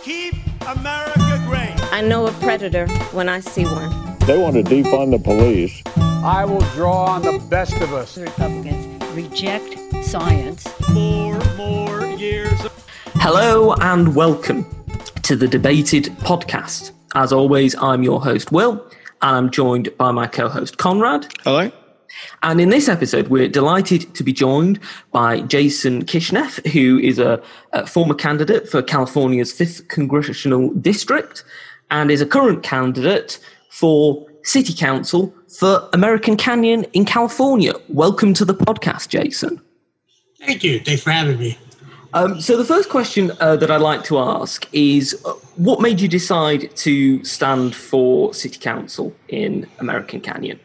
keep America great. I know a predator when I see one. They want to defund the police. I will draw on the best of us. Republicans reject science. 4 more years. Hello and welcome to the Debated podcast. As always, I'm your host, Will, and I'm joined by my co-host, Conrad. Hello. And in this episode, we're delighted to be joined by Jason Kishneth, who is a former candidate for California's 5th Congressional District and is a current candidate for City Council for American Canyon in California. Welcome to the podcast, Jason. Thank you. Thanks for having me. So the first question that I'd like to ask is, what made you decide to stand for City Council in American Canyon?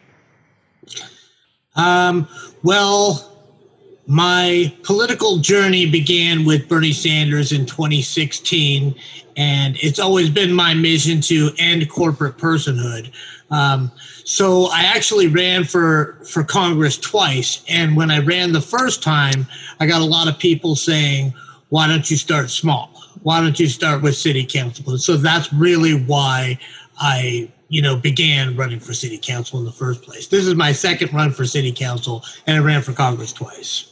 Well, my political journey began with Bernie Sanders in 2016, and it's always been my mission to end corporate personhood. So I actually ran for Congress twice, and when I ran the first time, I got a lot of people saying, why don't you start small? Why don't you start with City Council? So that's really why I began running for City Council in the first place. This is my second run for City Council, and I ran for Congress twice.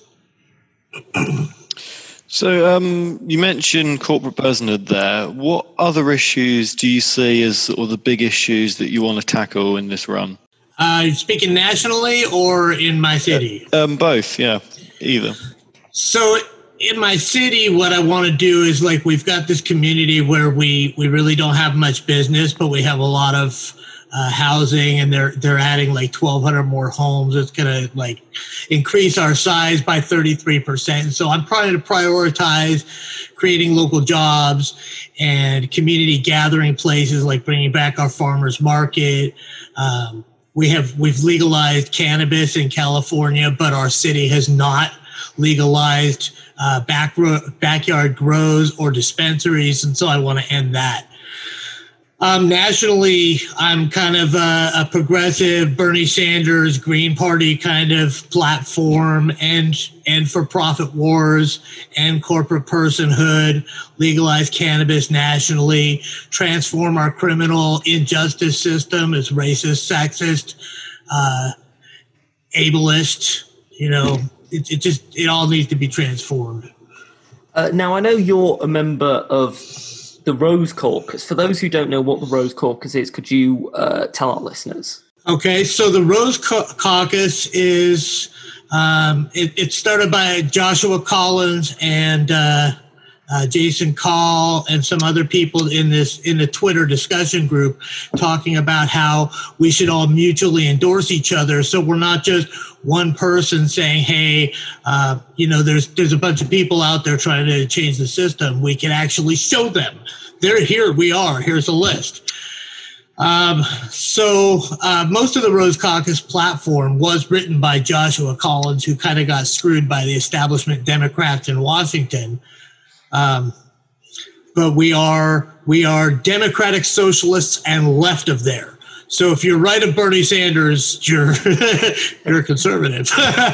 So you mentioned corporate personhood there. What other issues do you see as sort of the big issues that you want to tackle in this run? Speaking nationally or in my city? Both, yeah, either. So in my city, what I want to do is, we've got this community where we really don't have much business, but we have a lot of housing, and they're adding 1,200 more homes. It's going to increase our size by 33%. So I'm trying to prioritize creating local jobs and community gathering places, like bringing back our farmers market. We've legalized cannabis in California, but our city has not legalized backyard grows or dispensaries, and so I want to end that. Nationally, I'm kind of a progressive Bernie Sanders Green Party kind of platform, and for-profit wars and corporate personhood, legalize cannabis nationally, transform our criminal injustice system as racist, sexist, ableist. It all needs to be transformed. Now, I know you're a member of the Rose Caucus. For those who don't know what the Rose Caucus is, could you tell our listeners? Okay, so the Rose Caucus is, it started by Joshua Collins and Jason Call and some other people in the Twitter discussion group, talking about how we should all mutually endorse each other. So we're not just one person saying, hey, there's a bunch of people out there trying to change the system. We can actually show them. They're here. We are. Here's a list. So most of the Rose Caucus platform was written by Joshua Collins, who kind of got screwed by the establishment Democrats in Washington. But we are democratic socialists and left of there. So if you're right of Bernie Sanders, you're a conservative.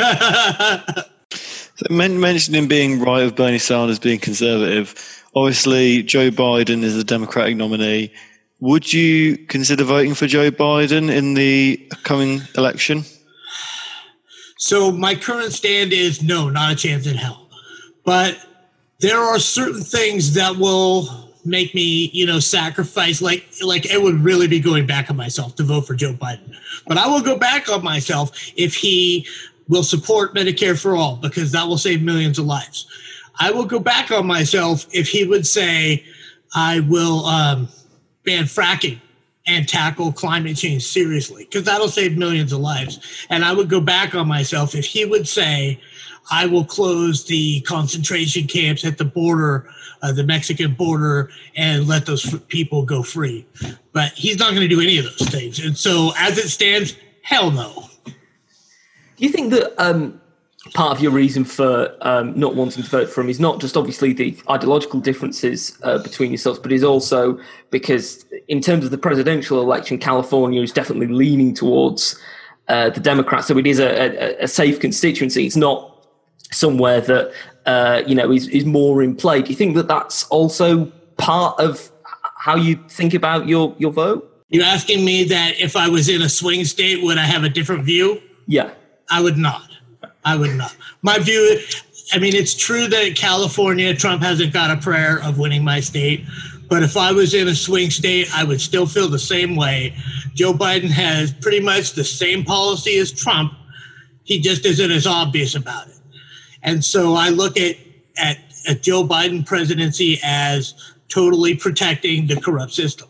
So mentioning being right of Bernie Sanders being conservative, obviously Joe Biden is the Democratic nominee. Would you consider voting for Joe Biden in the coming election? So my current stand is no, not a chance in hell. But there are certain things that will make me, sacrifice, like it would really be going back on myself to vote for Joe Biden. But I will go back on myself if he will support Medicare for all, because that will save millions of lives. I will go back on myself if he would say, I will ban fracking and tackle climate change seriously, because that'll save millions of lives. And I would go back on myself if he would say, I will close the concentration camps at the border, the Mexican border, and let those people go free. But he's not going to do any of those things. And so as it stands, hell no. Do you think that part of your reason for not wanting to vote for him is not just obviously the ideological differences between yourselves, but is also because in terms of the presidential election, California is definitely leaning towards the Democrats. So it is a safe constituency. It's not somewhere that is more in play. Do you think that that's also part of how you think about your vote? You're asking me that if I was in a swing state, would I have a different view? Yeah. I would not. My view, I mean, it's true that in California, Trump hasn't got a prayer of winning my state. But if I was in a swing state, I would still feel the same way. Joe Biden has pretty much the same policy as Trump. He just isn't as obvious about it. And so I look at Joe Biden presidency as totally protecting the corrupt system.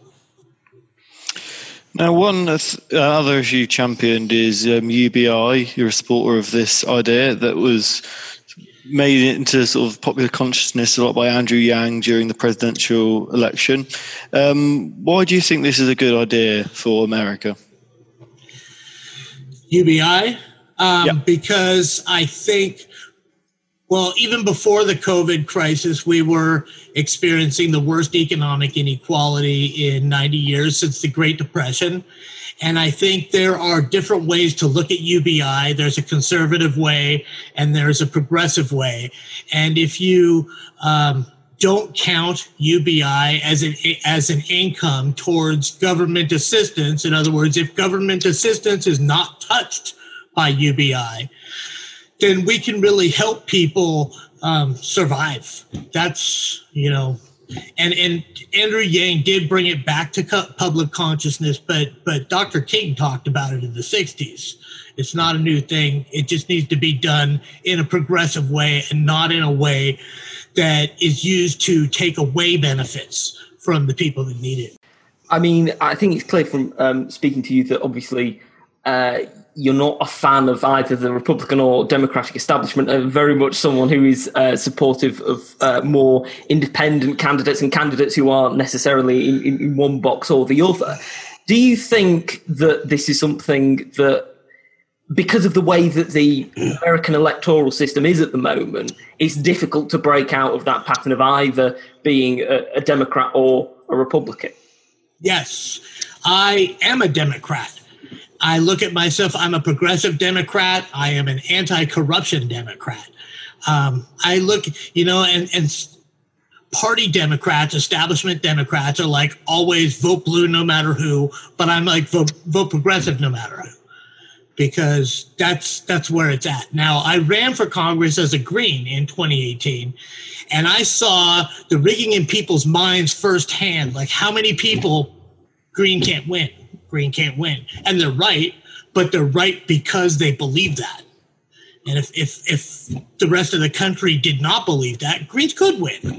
Now, one other issue you championed is UBI. You're a supporter of this idea that was made into sort of popular consciousness a lot by Andrew Yang during the presidential election. Why do you think this is a good idea for America? UBI? Because I think, well, even before the COVID crisis, we were experiencing the worst economic inequality in 90 years since the Great Depression. And I think there are different ways to look at UBI. There's a conservative way and there's a progressive way. And if you don't count UBI as an income towards government assistance, in other words, if government assistance is not touched by UBI, then we can really help people survive. That's, and Andrew Yang did bring it back to public consciousness, but Dr. King talked about it in the 60s. It's not a new thing. It just needs to be done in a progressive way and not in a way that is used to take away benefits from the people that need it. I mean, I think it's clear from speaking to you that obviously you're not a fan of either the Republican or Democratic establishment, and very much someone who is supportive of more independent candidates and candidates who aren't necessarily in one box or the other. Do you think that this is something that, because of the way that the American electoral system is at the moment, it's difficult to break out of that pattern of either being a Democrat or a Republican? Yes, I am a Democrat. I look at myself, I'm a progressive Democrat. I am an anti-corruption Democrat. I look, and party Democrats, establishment Democrats are like always vote blue no matter who, but I'm like vote progressive no matter who, because that's where it's at. Now, I ran for Congress as a Green in 2018, and I saw the rigging in people's minds firsthand, like how many people Green can't win. Green can't win. And they're right, but they're right because they believe that. And if the rest of the country did not believe that, Greens could win.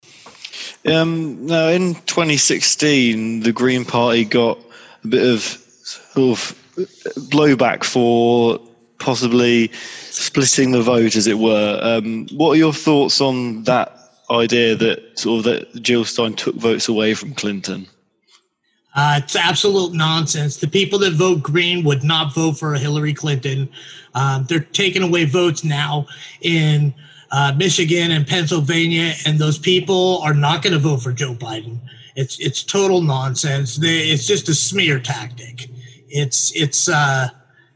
Now, in 2016, the Green Party got a bit of sort of blowback for possibly splitting the vote, as it were. What are your thoughts on that idea that Jill Stein took votes away from Clinton? It's absolute nonsense. The people that vote Green would not vote for Hillary Clinton. They're taking away votes now in Michigan and Pennsylvania, and those people are not going to vote for Joe Biden. It's total nonsense. It's just a smear tactic. It's we're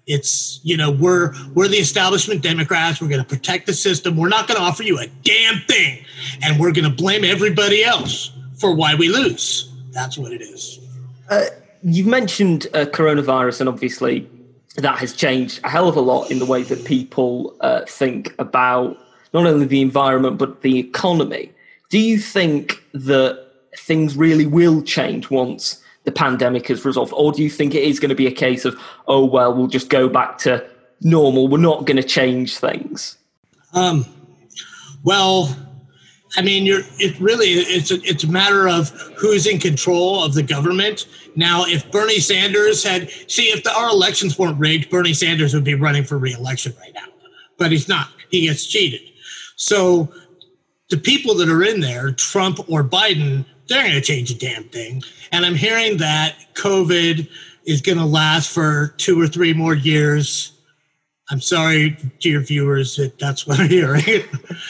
the establishment Democrats. We're going to protect the system. We're not going to offer you a damn thing, and we're going to blame everybody else for why we lose. That's what it is. You've mentioned coronavirus, and obviously that has changed a hell of a lot in the way that people think about not only the environment but the economy. Do you think that things really will change once the pandemic is resolved, or do you think it is going to be a case of, oh, well, we'll just go back to normal, we're not going to change things? Well, I mean, it's a matter of who's in control of the government. Now, if Bernie Sanders if our elections weren't rigged, Bernie Sanders would be running for re-election right now, but he's not. He gets cheated. So the people that are in there, Trump or Biden, they're going to change a damn thing. And I'm hearing that COVID is going to last for 2 or 3 more years. I'm sorry to your viewers that that's what I'm hearing.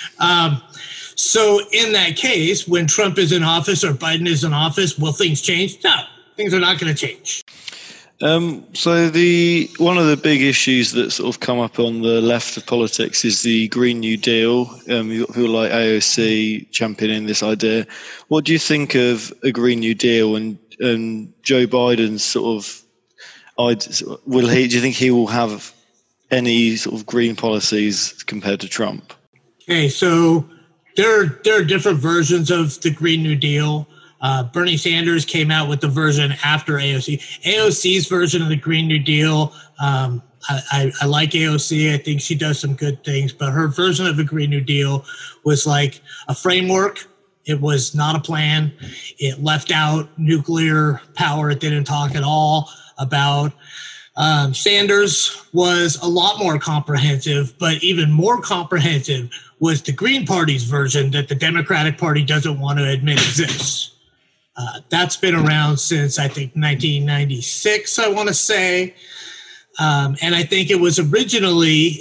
So in that case, when Trump is in office or Biden is in office, will things change? No, things are not going to change. So one of the big issues that sort of come up on the left of politics is the Green New Deal. You've got people like AOC championing this idea. What do you think of a Green New Deal and Joe Biden's sort of? Do you think he will have any sort of green policies compared to Trump? Okay, so there are different versions of the Green New Deal. Bernie Sanders came out with the version after AOC. AOC's version of the Green New Deal, I like AOC. I think she does some good things, but her version of the Green New Deal was like a framework. It was not a plan. It left out nuclear power. It didn't talk at all about. Sanders was a lot more comprehensive, but even more comprehensive was the Green Party's version that the Democratic Party doesn't want to admit exists. That's been around since, I think, 1996, I want to say. And I think it was originally,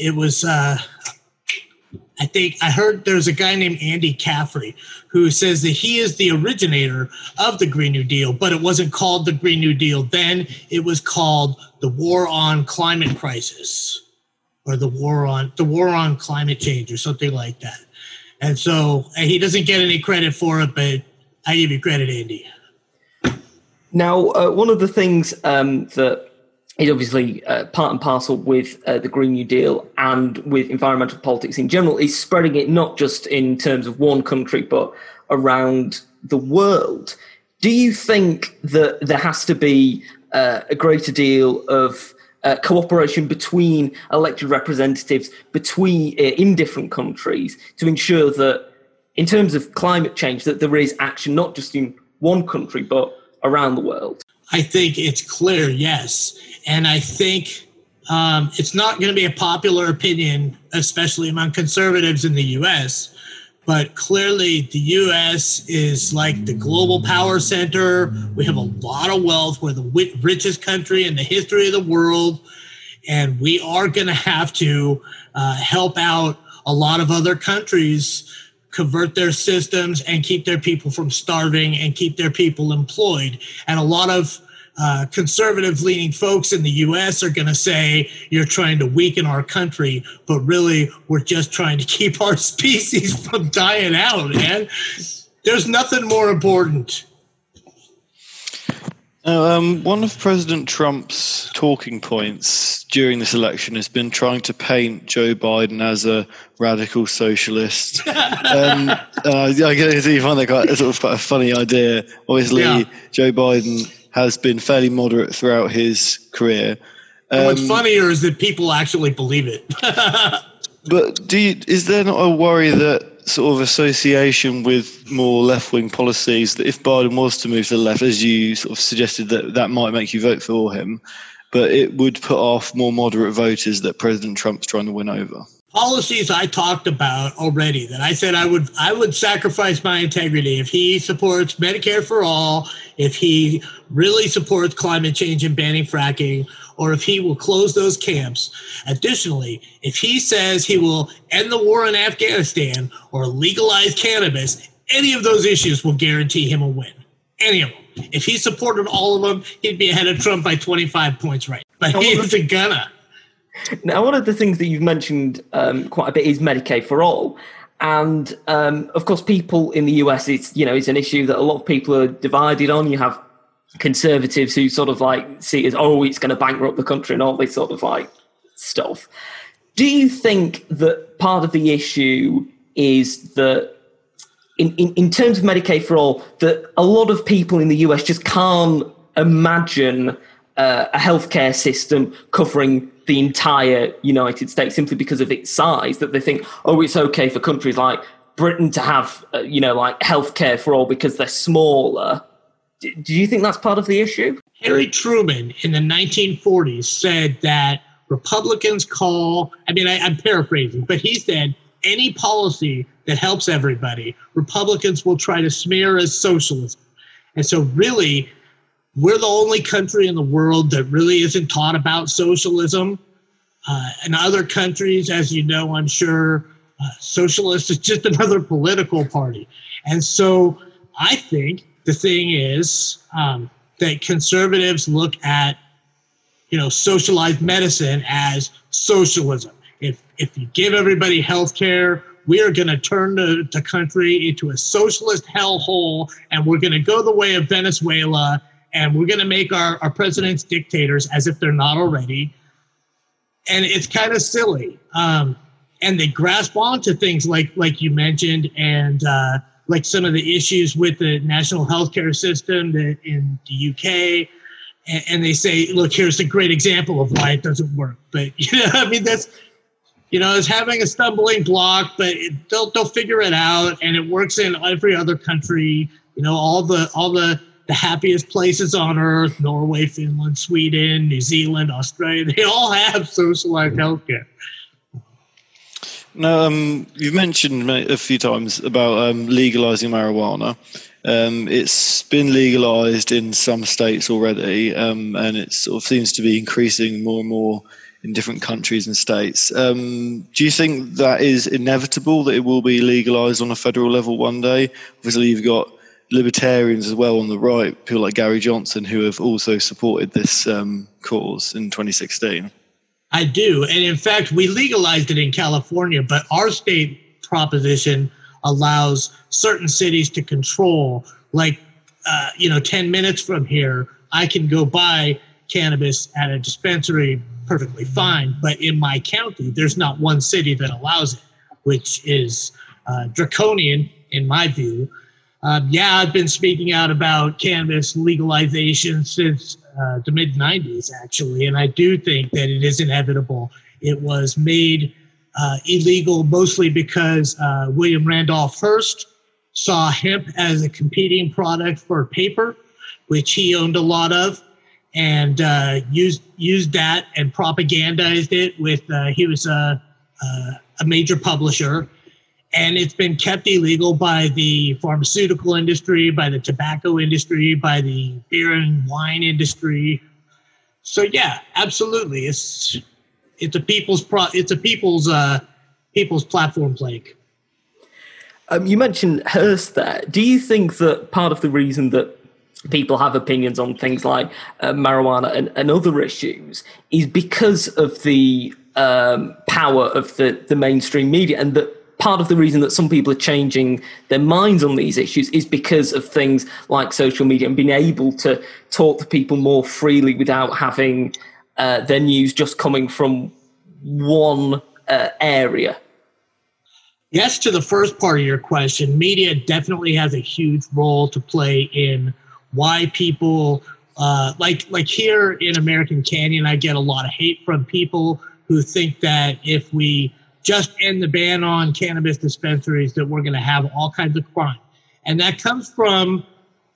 I think I heard there's a guy named Andy Caffrey who says that he is the originator of the Green New Deal, but it wasn't called the Green New Deal then. It was called the War on Climate Crisis, or the War on Climate Change, or something like that. And so he doesn't get any credit for it, but I give you credit, Andy. Now, one of the things that is obviously part and parcel with the Green New Deal and with environmental politics in general is spreading it not just in terms of one country, but around the world. Do you think that there has to be a greater deal of cooperation between elected representatives in different countries to ensure that, in terms of climate change, that there is action not just in one country, but around the world? I think it's clear, yes. And I think it's not going to be a popular opinion, especially among conservatives in the U.S., but clearly the U.S. is like the global power center. We have a lot of wealth. We're the richest country in the history of the world. And we are going to have to help out a lot of other countries convert their systems and keep their people from starving and keep their people employed. And a lot of conservative-leaning folks in the U.S. are going to say, you're trying to weaken our country, but really we're just trying to keep our species from dying out, man. There's nothing more important. One of President Trump's talking points during this election has been trying to paint Joe Biden as a radical socialist. I guess you find that quite a funny idea. Obviously, yeah. Joe Biden has been fairly moderate throughout his career. And what's funnier is that people actually believe it. But is there not a worry that sort of association with more left-wing policies, that if Biden was to move to the left, as you sort of suggested, that might make you vote for him, but it would put off more moderate voters that President Trump's trying to win over? Policies I talked about already, that I said I would sacrifice my integrity if he supports Medicare for all, if he really supports climate change and banning fracking, or if he will close those camps. Additionally, if he says he will end the war in Afghanistan or legalize cannabis, any of those issues will guarantee him a win. Any of them. If he supported all of them, he'd be ahead of Trump by 25 points right. But he isn't gonna. Now, one of the things that you've mentioned quite a bit is Medicaid for all. And, of course, people in the US, it's an issue that a lot of people are divided on. You have conservatives who sort of see it as, it's going to bankrupt the country and all this sort of stuff. Do you think that part of the issue is that in terms of Medicaid for all, that a lot of people in the US just can't imagine a healthcare system covering the entire United States simply because of its size, that they think, it's okay for countries like Britain to have, healthcare for all because they're smaller. Do you think that's part of the issue? Harry Truman in the 1940s said that Republicans I'm paraphrasing, but he said any policy that helps everybody, Republicans will try to smear as socialism. And so really, we're the only country in the world that really isn't taught about socialism. In other countries, as you know, I'm sure, socialist is just another political party. And so I think the thing is that conservatives look at socialized medicine as socialism. If you give everybody health care, we are going to turn the country into a socialist hellhole, and we're going to go the way of Venezuela, and we're going to make our presidents dictators as if they're not already. And it's kind of silly. And they grasp onto things like you mentioned, and like some of the issues with the national healthcare system in the UK. And they say, look, here's a great example of why it doesn't work. But, that's, it's having a stumbling block, but they'll figure it out. And it works in every other country, all the happiest places on earth, Norway, Finland, Sweden, New Zealand, Australia, they all have socialized healthcare. Now, you've mentioned a few times about legalizing marijuana. It's been legalized in some states already, and it sort of seems to be increasing more and more in different countries and states. Do you think that is inevitable, that it will be legalized on a federal level one day? Obviously, you've got libertarians as well on the right, people like Gary Johnson, who have also supported this cause in 2016. I do. And in fact, we legalized it in California, but our state proposition allows certain cities to control, 10 minutes from here, I can go buy cannabis at a dispensary perfectly fine. But in my county, there's not one city that allows it, which is draconian in my view. I've been speaking out about cannabis legalization since the mid-'90s, actually, and I do think that it is inevitable. It was made illegal mostly because William Randolph Hearst saw hemp as a competing product for paper, which he owned a lot of, and used that and propagandized it with, he was a major publisher. And it's been kept illegal by the pharmaceutical industry, by the tobacco industry, by the beer and wine industry. So yeah, absolutely, it's a people's platform plague. You mentioned Hearst there. Do you think that part of the reason that people have opinions on things like marijuana and other issues is because of the power of the mainstream media, and that part of the reason that some people are changing their minds on these issues is because of things like social media and being able to talk to people more freely without having their news just coming from one area? Yes, to the first part of your question, media definitely has a huge role to play in why people, like here in American Canyon, I get a lot of hate from people who think that if we just end the ban on cannabis dispensaries, that we're going to have all kinds of crime. And that comes from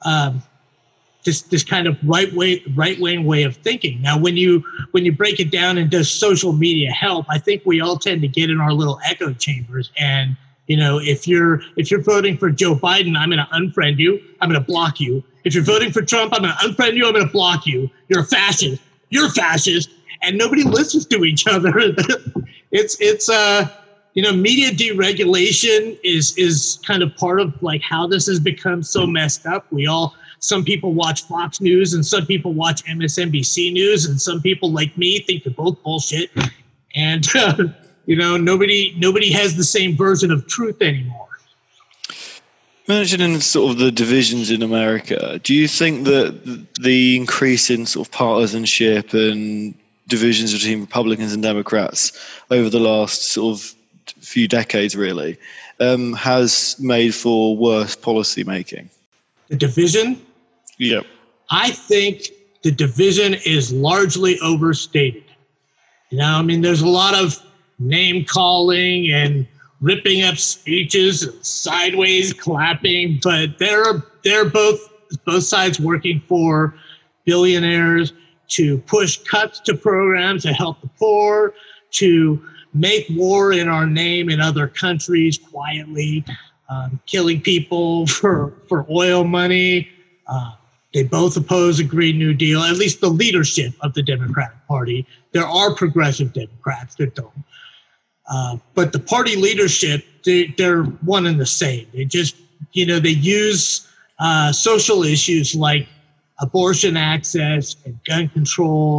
this kind of right-wing way of thinking. Now, when you break it down and does social media help, I think we all tend to get in our little echo chambers. And, if you're voting for Joe Biden, I'm going to unfriend you. I'm going to block you. If you're voting for Trump, I'm going to unfriend you. I'm going to block you. You're a fascist. You're a fascist. And nobody listens to each other. It's media deregulation is kind of part of how this has become so messed up. Some people watch Fox News and some people watch MSNBC News, and some people like me think they're both bullshit. And nobody has the same version of truth anymore. Mentioning sort of the divisions in America, do you think that the increase in sort of partisanship and divisions between Republicans and Democrats over the last sort of few decades really has made for worse policy making? The division? Yep. I think the division is largely overstated. There's a lot of name calling and ripping up speeches and sideways clapping, but they're both sides working for billionaires to push cuts to programs to help the poor, to make war in our name in other countries quietly, killing people for oil money. They both oppose a Green New Deal, at least the leadership of the Democratic Party. There are progressive Democrats that don't. But the party leadership, they're one and the same. They just, they use social issues like abortion access and gun control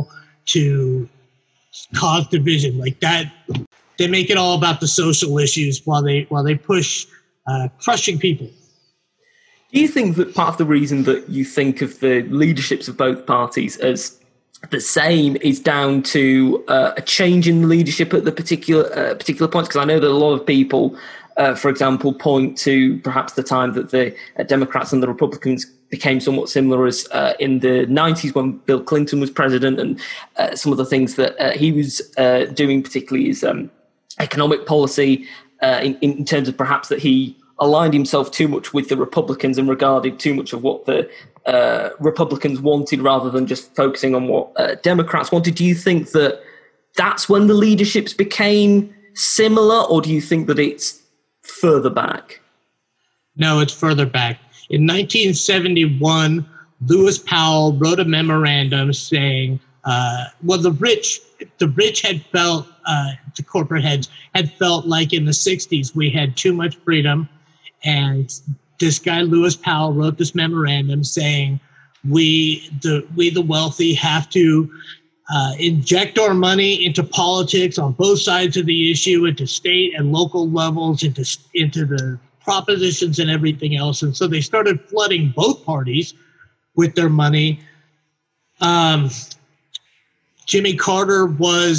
to cause division like that. They make it all about the social issues while they push crushing people. Do you think that part of the reason that you think of the leaderships of both parties as the same is down to a change in the leadership at the particular points? Because I know that a lot of people, for example, point to perhaps the time that the Democrats and the Republicans became somewhat similar as in the 90s when Bill Clinton was president, and some of the things that he was doing, particularly his economic policy, in terms of perhaps that he aligned himself too much with the Republicans and regarded too much of what the Republicans wanted rather than just focusing on what Democrats wanted. Do you think that that's when the leaderships became similar, or do you think that it's further back? No, it's further back. In 1971, Lewis Powell wrote a memorandum saying, the rich had felt, the corporate heads had felt like in the 60s we had too much freedom. And this guy, Lewis Powell, wrote this memorandum saying, we the wealthy have to inject our money into politics on both sides of the issue, into state and local levels, into the propositions and everything else. And so they started flooding both parties with their money. Jimmy Carter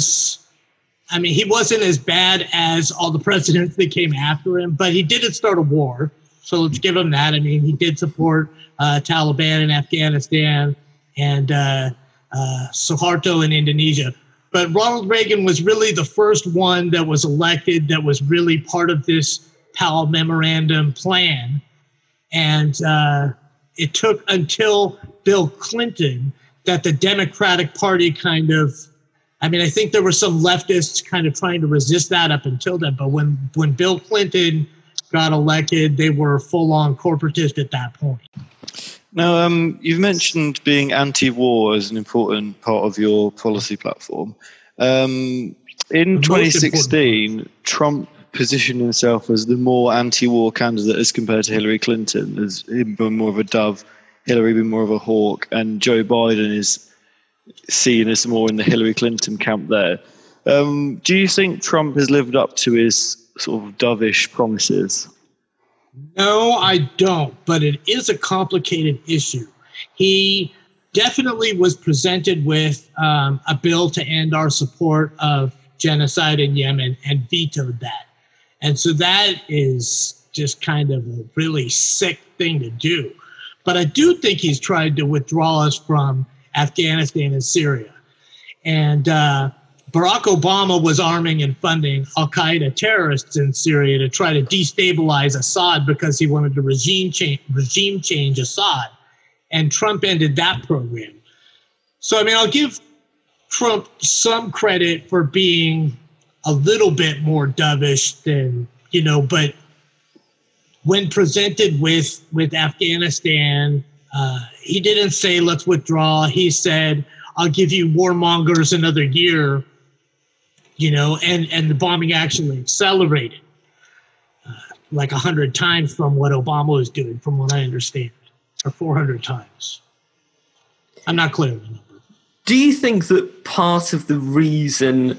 he wasn't as bad as all the presidents that came after him, but he didn't start a war. So let's give him that. I mean, he did support Taliban in Afghanistan and Suharto in Indonesia. But Ronald Reagan was really the first one that was elected that was really part of this Powell Memorandum plan. And it took until Bill Clinton that the Democratic Party I think there were some leftists kind of trying to resist that up until then. But when Bill Clinton got elected, they were full-on corporatist at that point. Now, you've mentioned being anti-war as an important part of your policy platform. In 2016, Trump positioned himself as the more anti-war candidate as compared to Hillary Clinton, as him being more of a dove, Hillary being more of a hawk, and Joe Biden is seen as more in the Hillary Clinton camp there. Do you think Trump has lived up to his sort of dovish promises? No, I don't, but it is a complicated issue. He definitely was presented with a bill to end our support of genocide in Yemen and vetoed that. And so that is just kind of a really sick thing to do. But I do think he's tried to withdraw us from Afghanistan and Syria. And Barack Obama was arming and funding al-Qaeda terrorists in Syria to try to destabilize Assad because he wanted to regime change Assad. And Trump ended that program. So, I'll give Trump some credit for being a little bit more dovish than, but when presented with Afghanistan, he didn't say, let's withdraw. He said, I'll give you warmongers another year, and the bombing actually accelerated like 100 times from what Obama was doing, from what I understand, or 400 times. I'm not clear on the number. Do you think that part of the reason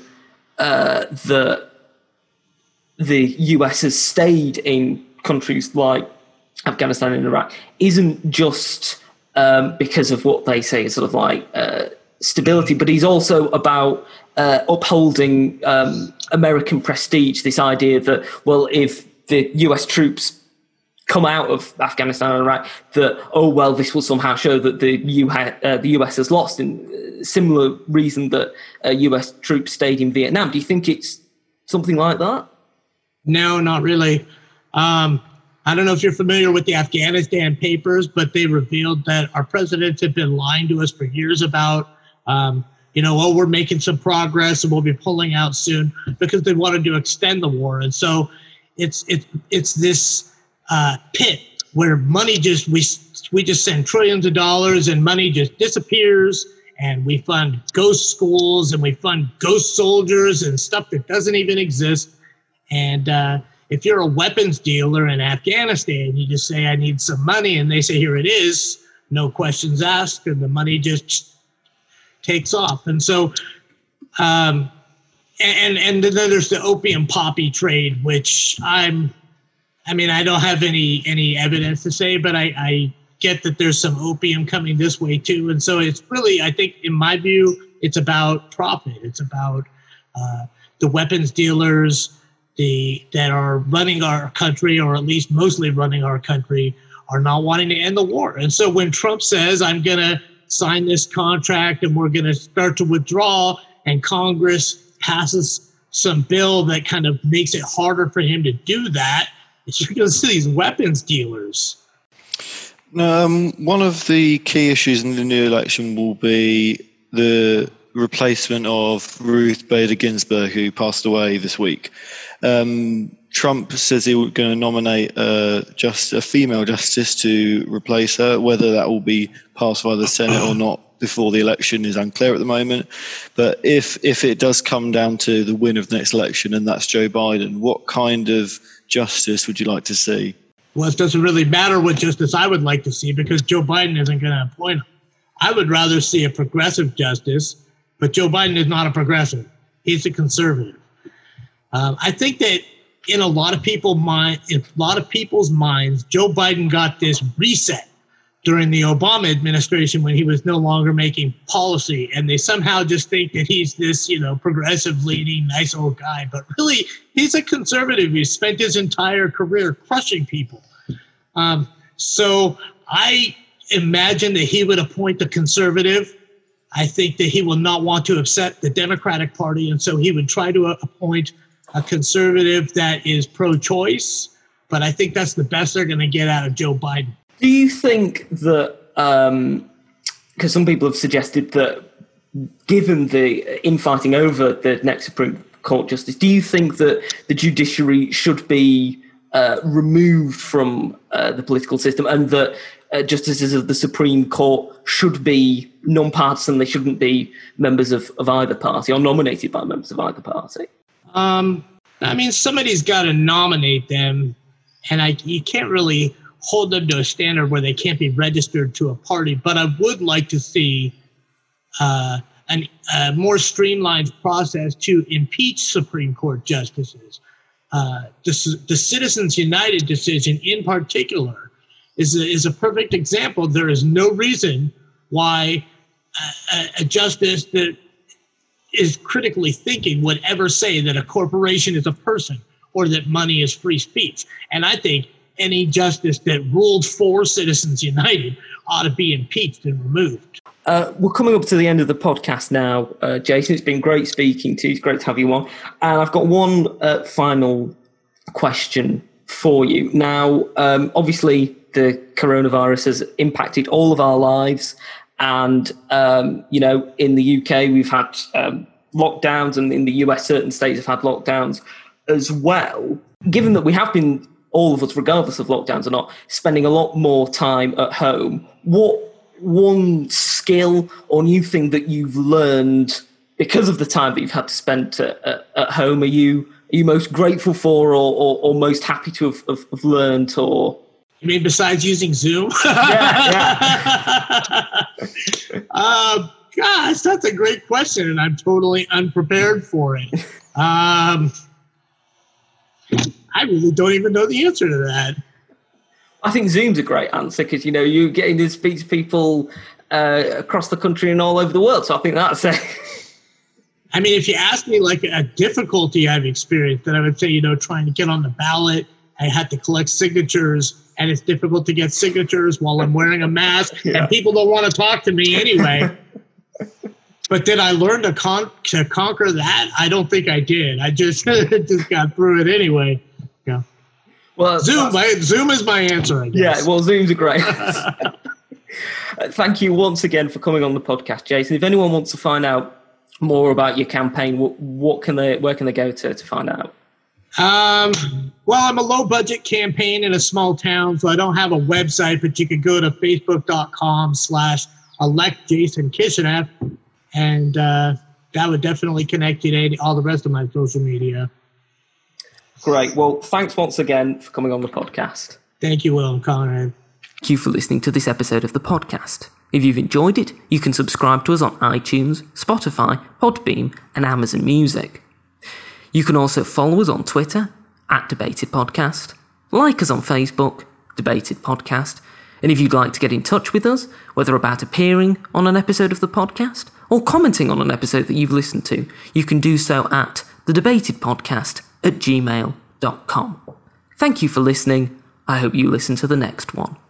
that the US has stayed in countries like Afghanistan and Iraq isn't just because of what they say is sort of like stability, but is also about upholding American prestige, this idea that, well, if the US troops come out of Afghanistan and Iraq, that, this will somehow show that the US has lost, in similar reason that US troops stayed in Vietnam. Do you think it's something like that? No, not really. I don't know if you're familiar with the Afghanistan papers, but they revealed that our presidents have been lying to us for years about, we're making some progress and we'll be pulling out soon, because they wanted to extend the war. And so it's this pit where money we just send trillions of dollars and money just disappears, and we fund ghost schools and we fund ghost soldiers and stuff that doesn't even exist. And if you're a weapons dealer in Afghanistan, you just say, I need some money, and they say, here it is, no questions asked, and the money just takes off. And so, and then there's the opium poppy trade, which I don't have any evidence to say, but I get that there's some opium coming this way too. And so it's really, I think, in my view, it's about profit. It's about the weapons dealers that are running our country, or at least mostly running our country, are not wanting to end the war. And so when Trump says, I'm going to sign this contract and we're going to start to withdraw, and Congress passes some bill that kind of makes it harder for him to do that, you're going to see these weapons dealers. One of the key issues in the new election will be the replacement of Ruth Bader Ginsburg, who passed away this week. Trump says he was going to nominate just a female justice to replace her. Whether that will be passed by the Senate or not before the election is unclear at the moment. But if it does come down to the win of the next election, and that's Joe Biden, what kind of justice would you like to see? Well, it doesn't really matter what justice I would like to see, because Joe Biden isn't going to appoint him. I would rather see a progressive justice, but Joe Biden is not a progressive. He's a conservative. I think that in a lot of people's minds, Joe Biden got this reset during the Obama administration when he was no longer making policy, and they somehow just think that he's this, progressive leading, nice old guy. But really, he's a conservative. He spent his entire career crushing people. So I imagine that he would appoint a conservative. I think that he will not want to upset the Democratic Party, and so he would try to appoint a conservative that is pro-choice. But I think that's the best they're going to get out of Joe Biden. Do you think that, because some people have suggested that given the infighting over the next Supreme Court justice, do you think that the judiciary should be removed from the political system, and that justices of the Supreme Court should be non-partisan? They shouldn't be members of either party or nominated by members of either party? Somebody's got to nominate them, and you can't really hold them to a standard where they can't be registered to a party. But I would like to see a more streamlined process to impeach Supreme Court justices. The Citizens United decision in particular is a perfect example. There is no reason why a justice that is critically thinking would ever say that a corporation is a person or that money is free speech. And I think any justice that ruled for Citizens United ought to be impeached and removed. We're coming up to the end of the podcast now, Jason. It's been great speaking to you. It's great to have you on. And I've got one final question for you. Now, obviously, the coronavirus has impacted all of our lives. And, in the UK, we've had lockdowns, and in the US, certain states have had lockdowns as well. Given that we have been, all of us, regardless of lockdowns or not, spending a lot more time at home, what one skill or new thing that you've learned because of the time that you've had to spend at home are you most grateful for, or most happy to have learned? Or you mean besides using Zoom? Yeah. Gosh, that's a great question, and I'm totally unprepared for it. I really don't even know the answer to that. I think Zoom's a great answer, because, you're getting to speak to people across the country and all over the world. So I think that's it. If you ask me like a difficulty I've experienced, then I would say, trying to get on the ballot, I had to collect signatures, and it's difficult to get signatures while I'm wearing a mask, and people don't want to talk to me anyway. But did I learn to conquer that? I don't think I did. I just got through it anyway. Yeah. Well, Zoom is my answer, I guess. Yeah, well, Zoom's a great answer. Thank you once again for coming on the podcast, Jason. If anyone wants to find out more about your campaign, where can they go to find out? Well, I'm a low-budget campaign in a small town, so I don't have a website, but you could go to facebook.com/electJasonKishinev, and that would definitely connect you to all the rest of my social media. Great. Well, thanks once again for coming on the podcast. Thank you, Will and Conrad. Thank you for listening to this episode of the podcast. If you've enjoyed it, you can subscribe to us on iTunes, Spotify, Podbean, and Amazon Music. You can also follow us on Twitter, @DebatedPodcast, like us on Facebook, Debated Podcast, and if you'd like to get in touch with us, whether about appearing on an episode of the podcast or commenting on an episode that you've listened to, you can do so at thedebatedpodcast@gmail.com. Thank you for listening. I hope you listen to the next one.